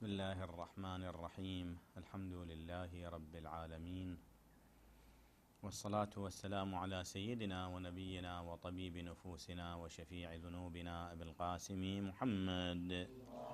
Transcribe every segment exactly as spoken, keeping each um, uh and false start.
بسم الله الرحمن الرحيم. الحمد لله رب العالمين، والصلاة والسلام على سيدنا ونبينا وطبيب نفوسنا وشفيع ذنوبنا أبي القاسم محمد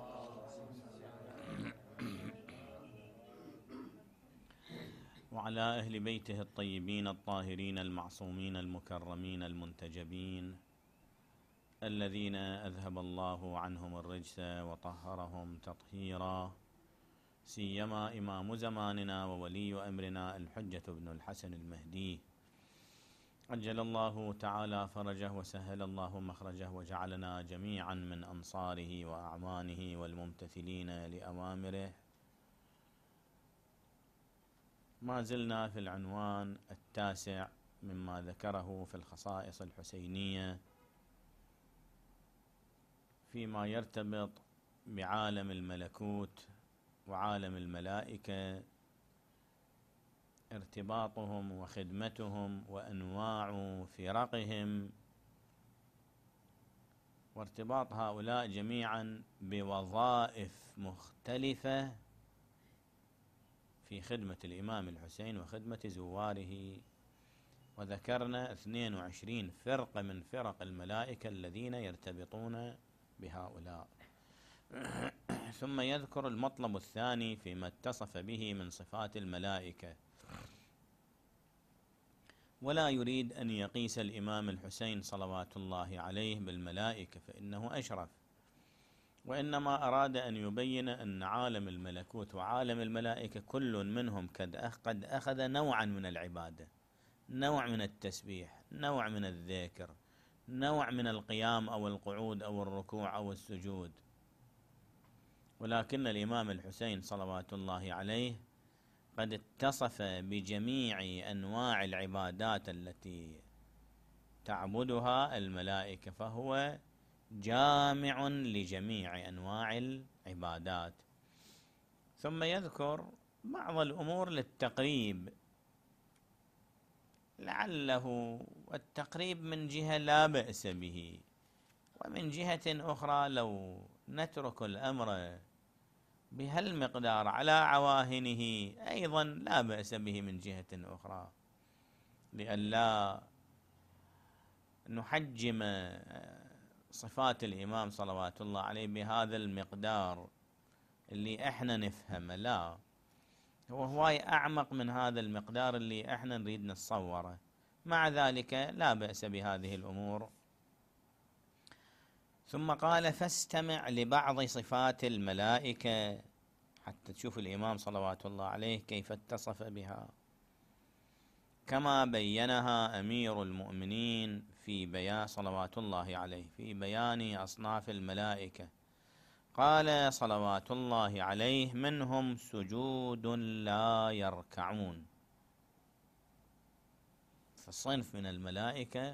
وعلى أهل بيته الطيبين الطاهرين المعصومين المكرمين المنتجبين الذين أذهب الله عنهم الرجس وطهرهم تطهيرا، سيما إمام زماننا وولي أمرنا الحجة بن الحسن المهدي، عجل الله تعالى فرجه وسهل الله مخرجه وجعلنا جميعا من أنصاره وأعوانه والممتثلين لأوامره. ما زلنا في العنوان التاسع مما ذكره في الخصائص الحسينية فيما يرتبط بعالم الملكوت وعالم الملائكة، ارتباطهم وخدمتهم وأنواع فرقهم، وارتباط هؤلاء جميعا بوظائف مختلفة في خدمة الإمام الحسين وخدمة زواره. وذكرنا اثنين وعشرين فرقة من فرق الملائكة الذين يرتبطون بهؤلاء. ثم يذكر المطلب الثاني فيما اتصف به من صفات الملائكة، ولا يريد أن يقيس الإمام الحسين صلوات الله عليه بالملائكة فإنه أشرف، وإنما أراد أن يبين أن عالم الملكوت وعالم الملائكة كل منهم قد أخذ نوعا من العبادة، نوع من التسبيح، نوع من الذكر، نوع من القيام أو القعود أو الركوع أو السجود. ولكن الإمام الحسين صلوات الله عليه قد اتصف بجميع أنواع العبادات التي تعبدها الملائكة، فهو جامع لجميع أنواع العبادات. ثم يذكر بعض الأمور للتقريب، لعله التقريب من جهة لا بأس به، ومن جهة أخرى لو نترك الأمر بهالمقدار على عواهنه أيضا لا بأس به من جهة أخرى، لئلا نحجم صفات الإمام صلوات الله عليه بهذا المقدار اللي احنا نفهمه، لا، هو هواي أعمق من هذا المقدار اللي احنا نريد نتصوره. مع ذلك لا بأس بهذه الأمور. ثم قال: فاستمع لبعض صفات الملائكة حتى تشوف الإمام صلوات الله عليه كيف اتصف بها، كما بينها أمير المؤمنين في بيان صلوات الله عليه في بيان أصناف الملائكة. قال صلوات الله عليه: منهم سجود لا يركعون. فالصنف من الملائكة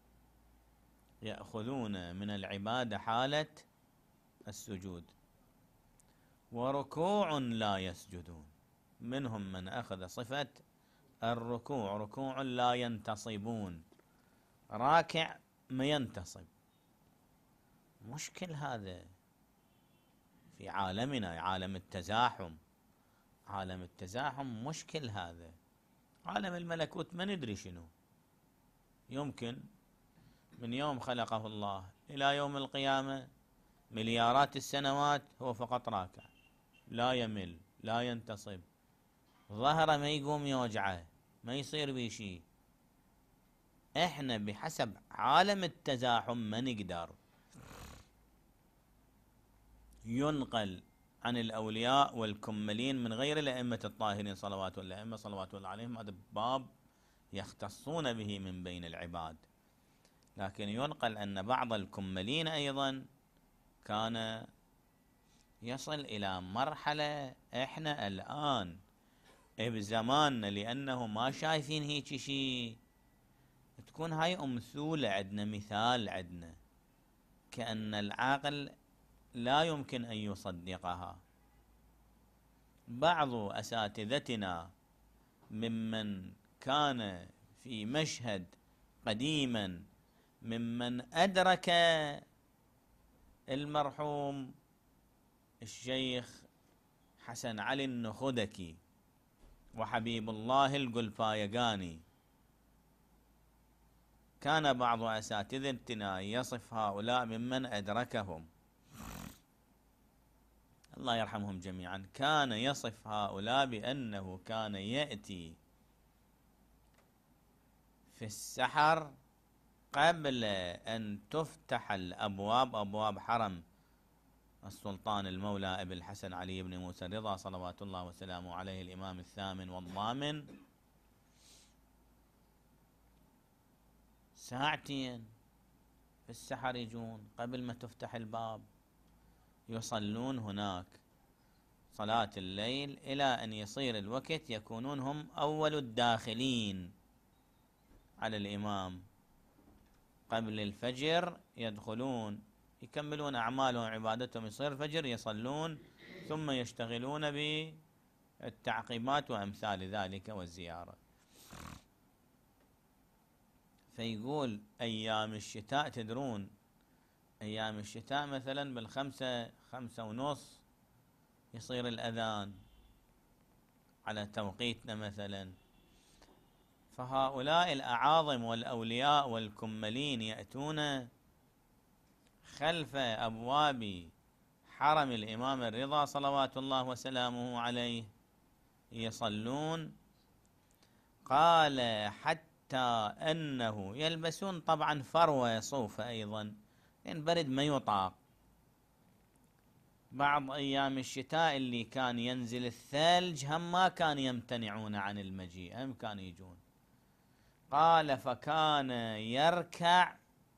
يأخذون من العبادة حالة السجود، وركوع لا يسجدون. منهم من أخذ صفة الركوع، ركوع لا ينتصبون، راكع ما ينتصب. مشكل هذا في عالمنا، عالم التزاحم، عالم التزاحم مشكل هذا. عالم الملكوت ما ندري شنو، يمكن من يوم خلقه الله إلى يوم القيامة مليارات السنوات هو فقط راكع، لا يمل لا ينتصب، ظهره ما يقوم يوجعه، ما يصير بيه شيء. احنا بحسب عالم التزاحم ما نقدر. ينقل عن الأولياء والكملين من غير الأئمة الطاهرين صلوات الله الأئمة صلوات الله عليهم، هذا باب يختصون به من بين العباد، لكن ينقل أن بعض الكملين أيضا كان يصل إلى مرحلة إحنا الآن بزماننا لأنه ما شايفين هيك شيء، تكون هاي أمثولة عندنا، مثال عندنا، كأن العقل لا يمكن أن يصدقها. بعض أساتذتنا ممن كان في مشهد قديما ممن أدرك المرحوم الشيخ حسن علي النخودكي وحبيب الله القلفايقاني، كان بعض أساتذتنا يصف هؤلاء ممن أدركهم الله يرحمهم جميعا، كان يصف هؤلاء بأنه كان يأتي في السحر قبل أن تفتح الأبواب، أبواب حرم السلطان المولى أبي الحسن علي بن موسى الرضا صلوات الله وسلامه عليه الإمام الثامن والضامن، ساعتين في السحر يجون قبل ما تفتح الباب، يصلون هناك صلاة الليل إلى أن يصير الوقت، يكونون هم أول الداخلين على الإمام قبل الفجر، يدخلون يكملون أعمالهم عبادتهم، يصير الفجر يصلون ثم يشتغلون بالتعقيبات وأمثال ذلك والزيارة. فيقول أيام الشتاء، تدرون أيام الشتاء مثلا بالخمسة خمسة ونص يصير الأذان على توقيتنا مثلا، فهؤلاء الأعاظم والأولياء والكملين يأتون خلف أبواب حرم الإمام الرضا صلوات الله وسلامه عليه يصلون. قال حتى أنه يلبسون طبعا فروة صوف أيضا، يعني برد ما يطاق. بعض أيام الشتاء اللي كان ينزل الثلج هم ما كان يمتنعون عن المجيء، هم كانوا يجون. قال فكان يركع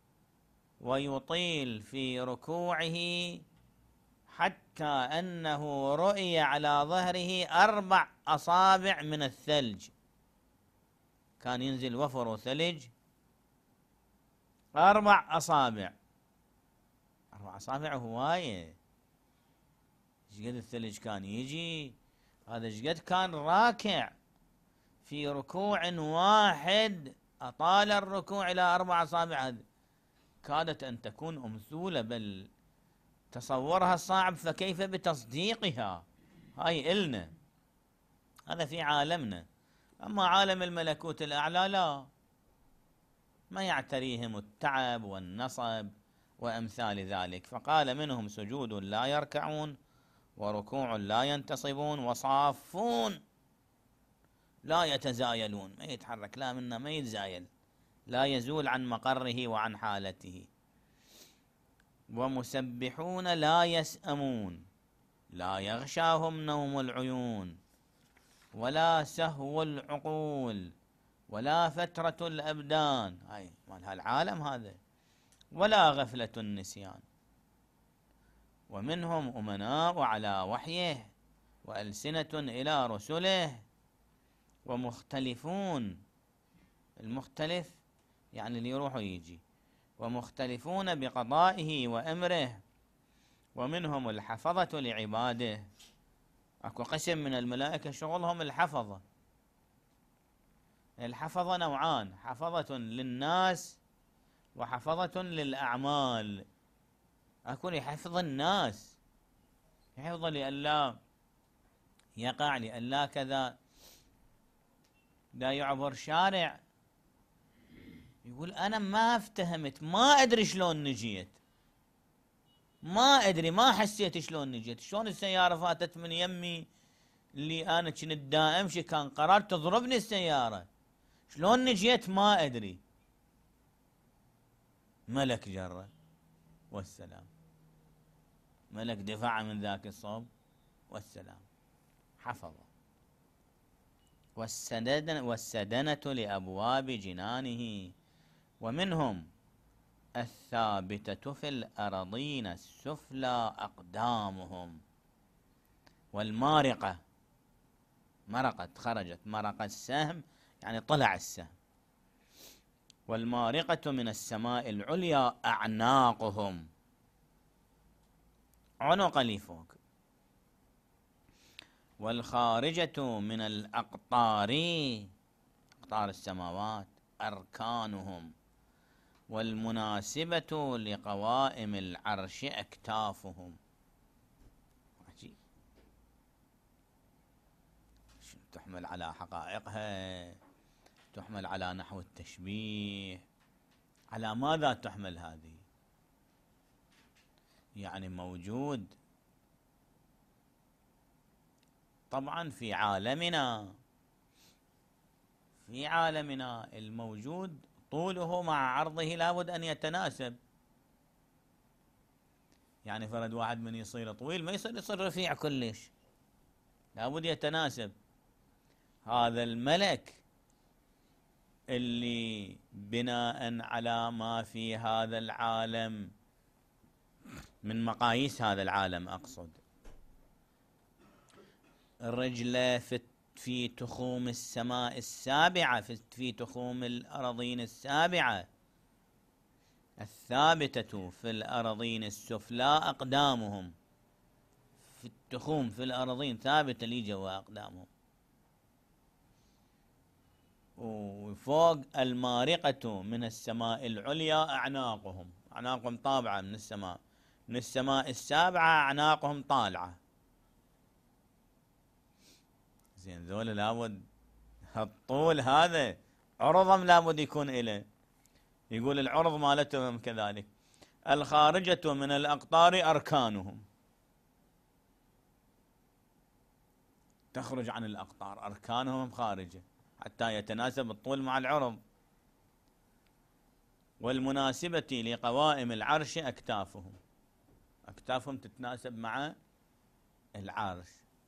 ويطيل في ركوعه حتى أنه رؤي على ظهره أربع أصابع من الثلج، كان ينزل وفر وثلج أربع أصابع، أربع أصابع هواية. شقد الثلج كان يجي، هذا شقد كان راكع في ركوع واحد، أطال الركوع إلى أربع أصابع، هذه كادت أن تكون أمثولة، بل تصورها صعب، فكيف بتصديقها؟ هاي إلنا، هذا في عالمنا، أما عالم الملكوت الأعلى لا، ما يعتريهم التعب والنصب وأمثال ذلك. فقال منهم سجود لا يركعون، وركوع لا ينتصبون، وصافون لا يتزايلون، ما يتحرك، لا منا ما يتزايل، لا يزول عن مقره وعن حالته، ومسبحون لا يسأمون، لا يغشاهم نوم العيون، ولا سهو العقول، ولا فترة الأبدان، هاي مال هالعالم هذا، ولا غفلة النسيان. ومنهم أمناء على وحيه، وألسنة إلى رسله، ومختلفون، المختلف يعني اللي يروح ويجي، ومختلفون بقضائه وأمره. ومنهم الحفظة لعباده، اكو قسم من الملائكة شغلهم الحفظة. الحفظة نوعان، حفظة للناس وحفظة للأعمال. اكو يحفظ الناس، يحفظ لئلا يقع، لئلا كذا، دا يعبر شارع يقول أنا ما افتهمت، ما أدري شلون نجيت، ما أدري، ما حسيت شلون نجيت، شلون السيارة فاتت من يمي اللي أنا كنت دائم شي، كان قرار تضربني السيارة، شلون نجيت ما أدري. ملك جرة والسلام، ملك دفع من ذاك الصوب والسلام، حفظ. والسدنة, والسدنة لأبواب جنانه. ومنهم الثابتة في الأرضين السفلى أقدامهم، والمارقة، مرقت خرجت، مرق السهم يعني طلع السهم، والمارقة من السماء العليا أعناقهم، عنق لي فوق. والخارجة من الأقطار، أقطار السماوات، أركانهم، والمناسبة لقوائم العرش أكتافهم. عجيب. تحمل على حقائقها، تحمل على نحو التشبيه، على ماذا تحمل هذه؟ يعني موجود طبعا في عالمنا، في عالمنا الموجود طوله مع عرضه لابد أن يتناسب. يعني فرد واحد من يصير طويل ما يصير يصير رفيع كلش، لابد يتناسب. هذا الملك اللي بناء على ما في هذا العالم من مقاييس هذا العالم، أقصد الرجلة في في تخوم السماء السابعة، في, في تخوم الأراضين السابعة، الثابتة في الأراضين السفلى أقدامهم، في التخوم في الأراضين ثابتة لي جوا أقدامهم، وفوق المارقة من السماء العليا أعناقهم، أعناقهم طابعة من السماء، من السماء السابعة أعناقهم طالعة. زين ذول لابد الطول هذا عرضهم لابد يكون إله. يقول العرض مالتهم كذلك. الخارجة من الأقطار أركانهم، تخرج عن الأقطار، أركانهم خارجة حتى يتناسب الطول مع العرض. والمناسبة لقوائم العرش أكتافهم، أكتافهم تتناسب مع العرش.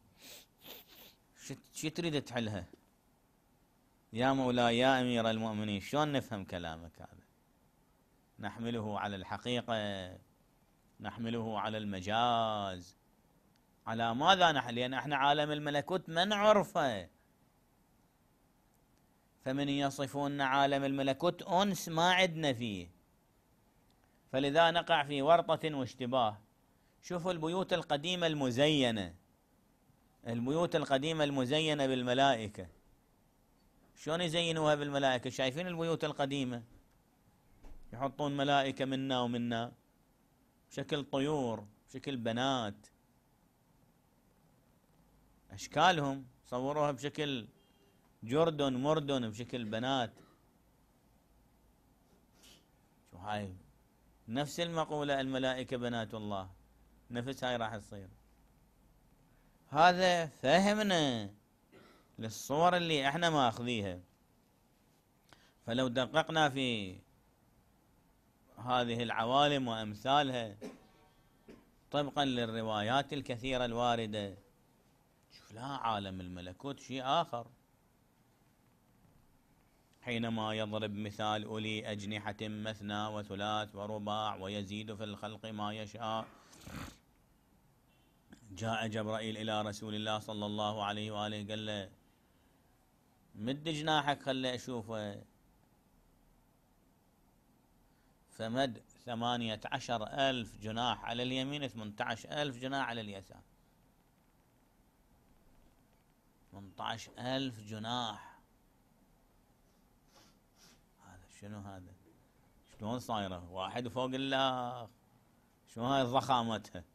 شو تريد تحلها يا مولاي يا أمير المؤمنين؟ شلون نفهم كلامك هذا؟ نحمله على الحقيقة، نحمله على المجاز، على ماذا نحن؟ لأن احنا عالم الملكوت ما نعرفه، فمن يصفون عالم الملكوت أنس ما عدنا فيه، فلذا نقع في ورطة واشتباه. شوفوا البيوت القديمة المزينة، البيوت القديمة المزينة بالملائكة، شلون يزينوها بالملائكة؟ شايفين البيوت القديمة يحطون ملائكة منا ومنا بشكل طيور، بشكل بنات، أشكالهم صوروها بشكل جردن مردن، بشكل بنات. شو هاي؟ نفس المقولة الملائكة بنات الله، نفس هاي راح تصير. هذا فهمنا للصور اللي احنا ماخذيها. فلو دققنا في هذه العوالم وأمثالها طبقا للروايات الكثيرة الواردة، شوف لا، عالم الملكوت شيء آخر. حينما يضرب مثال أولي أجنحة مثنى وثلاث ورباع ويزيد في الخلق ما يشاء، جاء جبرائيل إلى رسول الله صلى الله عليه وآله قال له مد جناحك خلي أشوفه، فمد ثمانية عشر ألف جناح على اليمين، ثمانية عشر ألف جناح على اليسار، ثمانية عشر ألف جناح. هذا شنو هذا؟ شلون صايرة واحد فوق الله؟ شنو هاي ضخامتها؟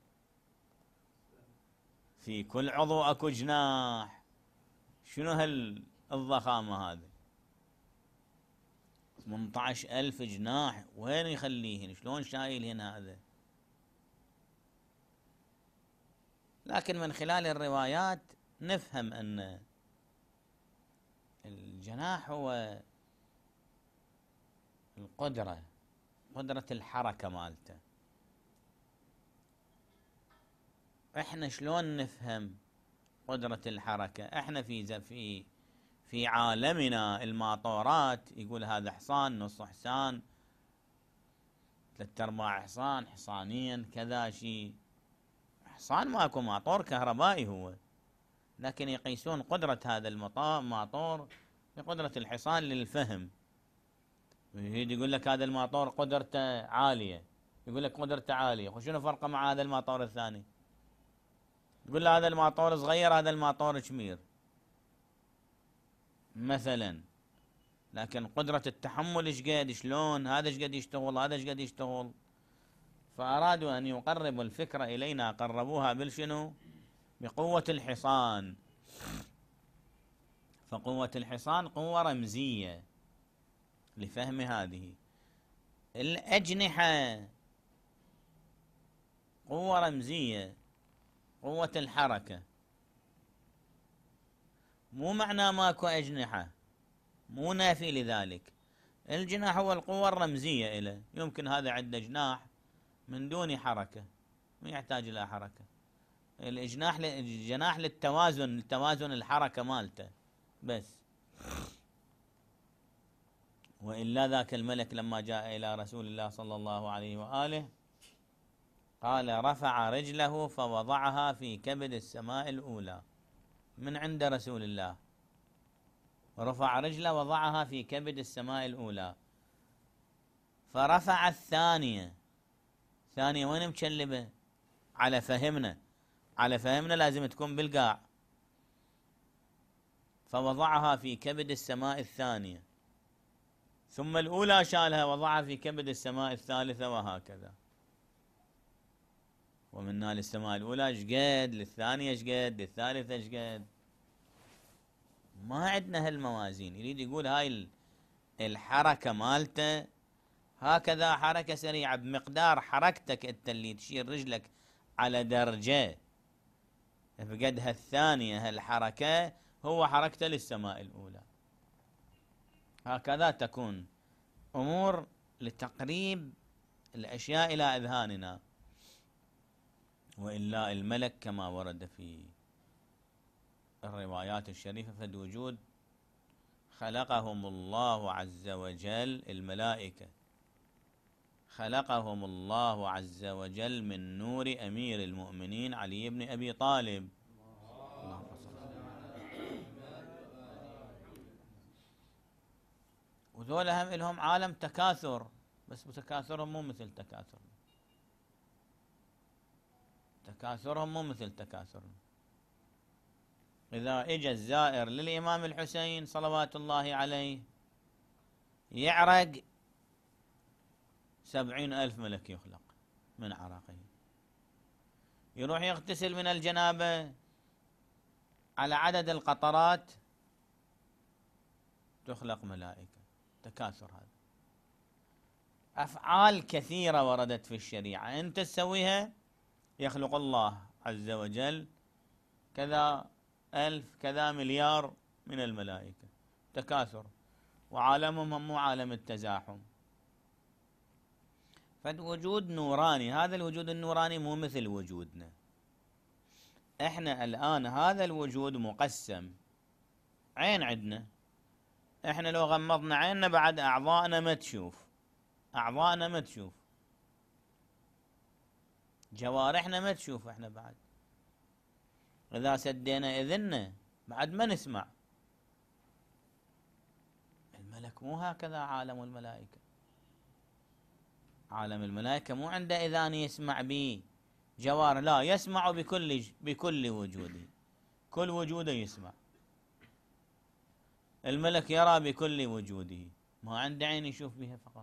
في كل عضو اكو جناح، شنو هالضخامة هذه؟ ثمانية عشر ألف جناح وين يخليهن؟ شلون شايلهن هذا؟ لكن من خلال الروايات نفهم أن الجناح هو القدرة، قدرة الحركة مالته. احنا شلون نفهم قدرة الحركة؟ احنا في في في عالمنا الماطورات يقول هذا حصان، نص حصان، ثلاثة ارباع حصان، حصانين، كذا شيء. حصان ماكو ماطور كهربائي هو، لكن يقيسون قدرة هذا الماطور بقدرة الحصان للفهم. يقول لك هذا الماطور قدرته عالية، يقول لك قدرته عالية، وشنو فرقه مع هذا الماطور الثاني؟ تقول له هذا الماطور صغير، هذا الماطور كبير مثلا، لكن قدرة التحمل ايش قد، شلون هذا ايش قد يشتغل، هذا ايش قد يشتغل. فأرادوا أن يقربوا الفكرة إلينا، قربوها بالشنو؟ بقوة الحصان. فقوة الحصان قوة رمزية لفهم هذه. الأجنحة قوة رمزية، قوة الحركة. مو معنى ماكو أجنحة، مو نافي لذلك. الجناح هو القوة الرمزية إله. يمكن هذا عنده جناح من دون حركة، ما يحتاج إلى حركة. الجناح الجناح للتوازن، التوازن الحركة مالته بس. وإلا ذاك الملك لما جاء إلى رسول الله صلى الله عليه وآله قال رفع رجله فوضعها في كبد السماء الأولى، من عند رسول الله. رفع رجله وضعها في كبد السماء الأولى. فرفع الثانية، ثانية وين مشلبة؟ على فهمنا، على فهمنا لازم تكون بالقاع. فوضعها في كبد السماء الثانية، ثم الأولى شالها وضعها في كبد السماء الثالثة، وهكذا. ومنا للسماء الأولى شقد، للثانية شقد، للثالثة شقد. ما عندنا هالموازين. يريد يقول هاي الحركة مالته هكذا حركة سريعة بمقدار حركتك انت اللي تشير رجلك على درجة فقدها الثانية هالحركة هو حركته للسماء الأولى. هكذا تكون أمور لتقريب الأشياء إلى أذهاننا. وإلا الملك كما ورد في الروايات الشريفة فد وجود خلقهم الله عز وجل، الملائكة خلقهم الله عز وجل من نور أمير المؤمنين علي بن أبي طالب. وذول هم لهم عالم تكاثر، بس تكاثرهم مو مثل تكاثرنا. تكاثرهم مو مثل تكاثرنا. إذا إجا الزائر للإمام الحسين صلوات الله عليه يعرق سبعين ألف ملك يخلق من عرقه. يروح يغتسل من الجنابة على عدد القطرات تخلق ملائكة. تكاثر هذا. أفعال كثيرة وردت في الشريعة أنت تسويها يخلق الله عز وجل كذا ألف كذا مليار من الملائكة. تكاثر. وعالمهم مو عالم التزاحم. فالوجود نوراني. هذا الوجود النوراني مو مثل وجودنا. احنا الآن هذا الوجود مقسم. عين عندنا، احنا لو غمضنا عيننا بعد أعضائنا ما تشوف، أعضائنا ما تشوف، جوارحنا ما تشوف، احنا بعد إذا سدينا إذننا بعد ما نسمع. الملك مو هكذا. عالم الملائكة، عالم الملائكة مو عنده إذان يسمع به جوار، لا، يسمع بكل بكل وجوده، كل وجوده يسمع. الملك يرى بكل وجوده، ما عنده عين يشوف بها فقط.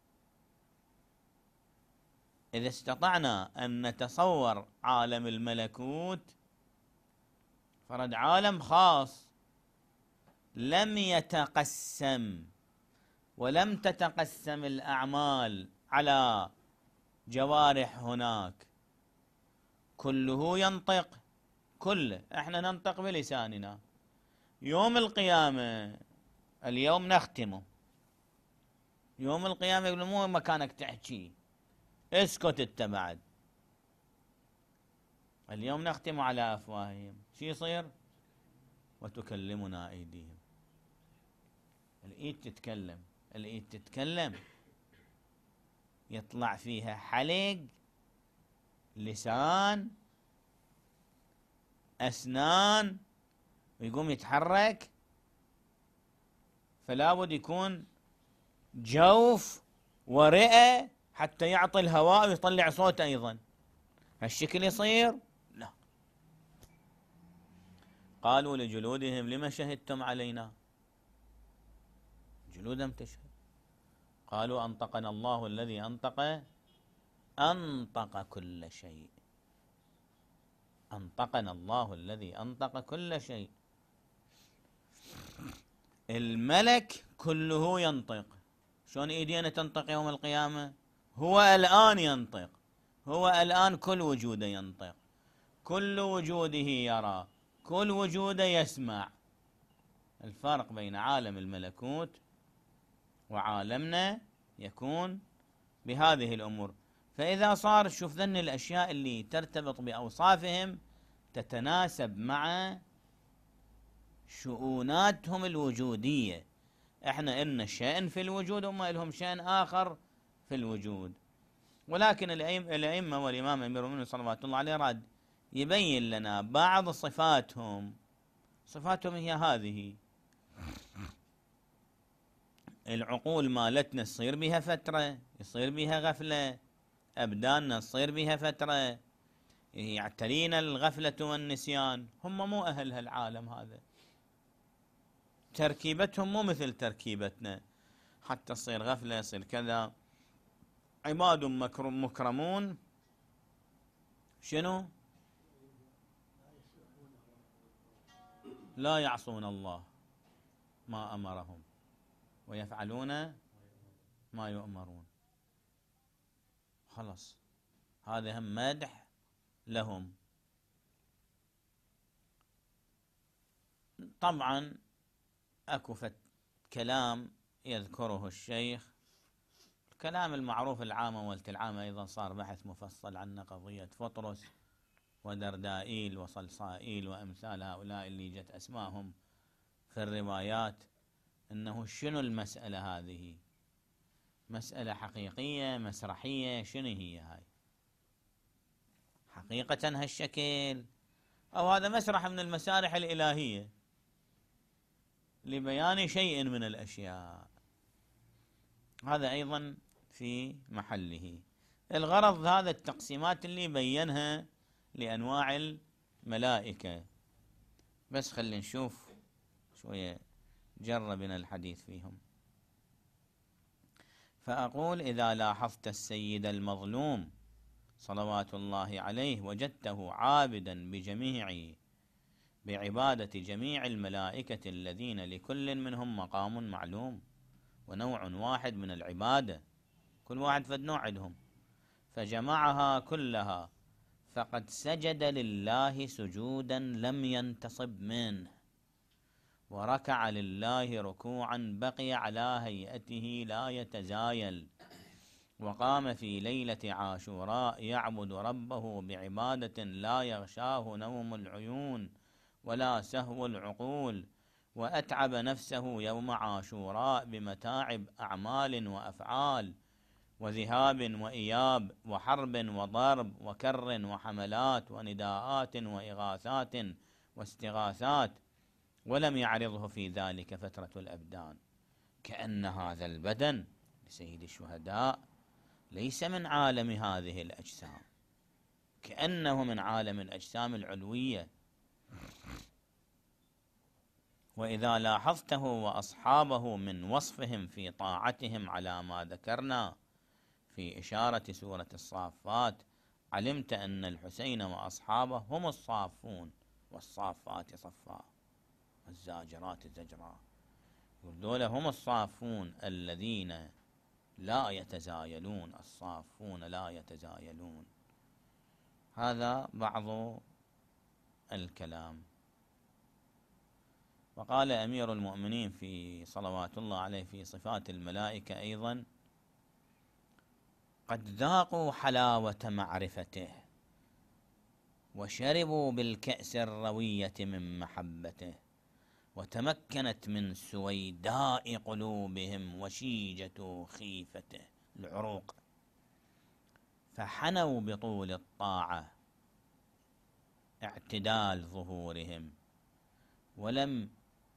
إذا استطعنا أن نتصور عالم الملكوت فرد عالم خاص لم يتقسم، ولم تتقسم الأعمال على جوارح هناك، كله ينطق. كله احنا ننطق بلساننا. يوم القيامة، اليوم نختمه، يوم القيامة يقول مو مكانك تحكي، اسكت انت بعد. اليوم نختم على أفواههم، شو يصير؟ وتكلمنا أيديهم. الإيد تتكلم، الإيد تتكلم يطلع فيها حلق، لسان، أسنان، ويقوم يتحرك. فلا بد يكون جوف ورئة حتى يعطي الهواء ويطلع صوت أيضا. هالشكل يصير؟ لا. قالوا لجلودهم لما شهدتم علينا؟ جلودهم تشهد. قالوا أنطقنا الله الذي أنطق أنطق كل شيء. أنطقنا الله الذي أنطق كل شيء. الملك كله ينطق. شلون ايدينا تنطق يوم القيامة؟ هو الآن ينطق، هو الآن كل وجوده ينطق، كل وجوده يرى، كل وجوده يسمع. الفرق بين عالم الملكوت وعالمنا يكون بهذه الأمور. فإذا صار شوف ذن الأشياء اللي ترتبط بأوصافهم تتناسب مع شؤوناتهم الوجودية. احنا إلنا شأن في الوجود وما لهم شأن آخر في الوجود. ولكن الأئمة والإمام أمير المؤمنين صلوات الله عليه راد يبين لنا بعض صفاتهم. صفاتهم هي هذه: العقول مالتنا تصير بها فترة، يصير بها غفلة، أبداننا تصير بها فترة، يعترينا الغفلة والنسيان. هم مو أهل هالعالم هذا، تركيبتهم مو مثل تركيبتنا، حتى تصير غفلة يصير كذا. عباد مكرم مكرمون شنو؟ لا يعصون الله ما أمرهم ويفعلون ما يؤمرون. خلص هذا هم مدح لهم. طبعا اكو فت كلام يذكره الشيخ، الكلام المعروف العامة والتلعامة. أيضا صار بحث مفصل عن قضية فطرس ودردائيل وصلصائيل وأمثال هؤلاء اللي جت أسماءهم في الروايات. إنه شنو المسألة هذه؟ مسألة حقيقية مسرحية؟ شنو هي هاي؟ حقيقة هالشكل، أو هذا مسرح من المسارح الإلهية لبيان شيء من الأشياء؟ هذا أيضا في محله. الغرض هذا التقسيمات اللي بينها لأنواع الملائكة. بس خلينا نشوف شوية جربنا الحديث فيهم. فأقول: إذا لاحظت السيد المظلوم صلوات الله عليه وجدته عابدا بجميع بعبادة جميع الملائكة الذين لكل منهم مقام معلوم ونوع واحد من العبادة، كل واحد فد نوع عندهم، فجمعها كلها فقد سجد لله سجودا لم ينتصب منه، وركع لله ركوعا بقي على هيئته لا يتزايل، وقام في ليلة عاشوراء يعبد ربه بعبادة لا يغشاه نوم العيون ولا سهو العقول، وأتعب نفسه يوم عاشوراء بمتاعب أعمال وأفعال وذهاب وإياب وحرب وضرب وكر وحملات ونداءات وإغاثات واستغاثات، ولم يعرضه في ذلك فترة الأبدان، كأن هذا البدن لسيد الشهداء ليس من عالم هذه الأجسام، كأنه من عالم الأجسام العلوية. وإذا لاحظته وأصحابه من وصفهم في طاعتهم على ما ذكرنا في إشارة سورة الصافات، علمت أن الحسين وأصحابه هم الصافون، والصافات صفا والزاجرات زجرا. يقول هم الصافون الذين لا يتزايلون، الصافون لا يتزايلون. هذا بعض الكلام. وقال أمير المؤمنين في صلوات الله عليه في صفات الملائكة أيضا: قد ذاقوا حلاوة معرفته وشربوا بالكأس الروية من محبته، وتمكنت من سويداء قلوبهم وشيجة خيفته العروق، فحنوا بطول الطاعة اعتدال ظهورهم، ولم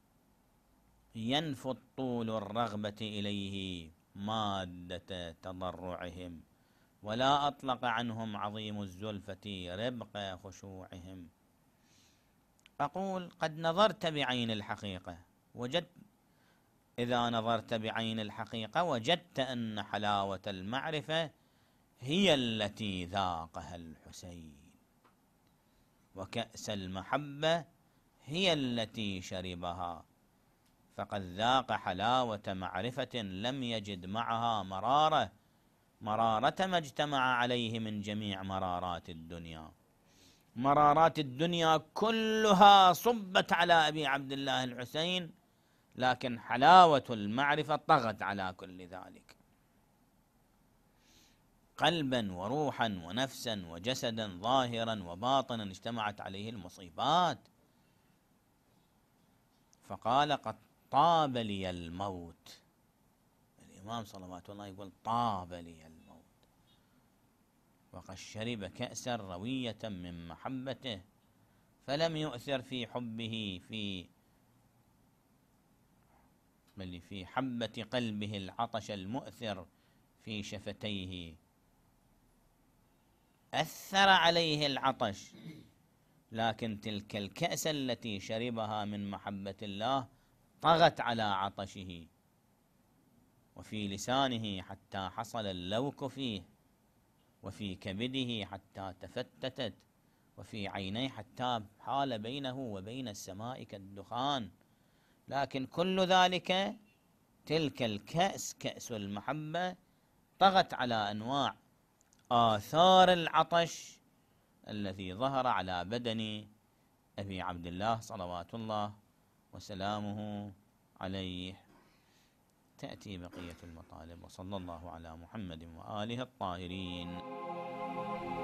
ينفض طول الرغبة إليه مادة تضرعهم، ولا أطلق عنهم عظيم الزلفة ربق خشوعهم. أقول: قد نظرت بعين الحقيقة وجدت إذا نظرت بعين الحقيقة وجدت أن حلاوة المعرفة هي التي ذاقها الحسين، وكأس المحبة هي التي شربها، فقد ذاق حلاوة معرفة لم يجد معها مرارة مرارة ما اجتمع عليه من جميع مرارات الدنيا. مرارات الدنيا كلها صبت على أبي عبد الله الحسين، لكن حلاوة المعرفة طغت على كل ذلك. قلبا وروحا ونفسا وجسدا ظاهرا وباطنا اجتمعت عليه المصيبات، فقال قد طاب لي الموت. الإمام صلوات الله يقول طاب لي الموت، وقد شرب كأسا روية من محبته، فلم يؤثر في حبه في بل في حبة قلبه العطش المؤثر في شفتيه. أثر عليه العطش، لكن تلك الكأس التي شربها من محبة الله طغت على عطشه، وفي لسانه حتى حصل اللوك فيه، وفي كبده حتى تفتتت، وفي عينيه حتى حال بينه وبين السماء كالدخان. لكن كل ذلك تلك الكأس كأس المحبة طغت على أنواع آثار العطش الذي ظهر على بدن أبي عبد الله صلوات الله وسلامه عليه. تأتي بقية المطالب، وصلى الله على محمد وآله الطاهرين.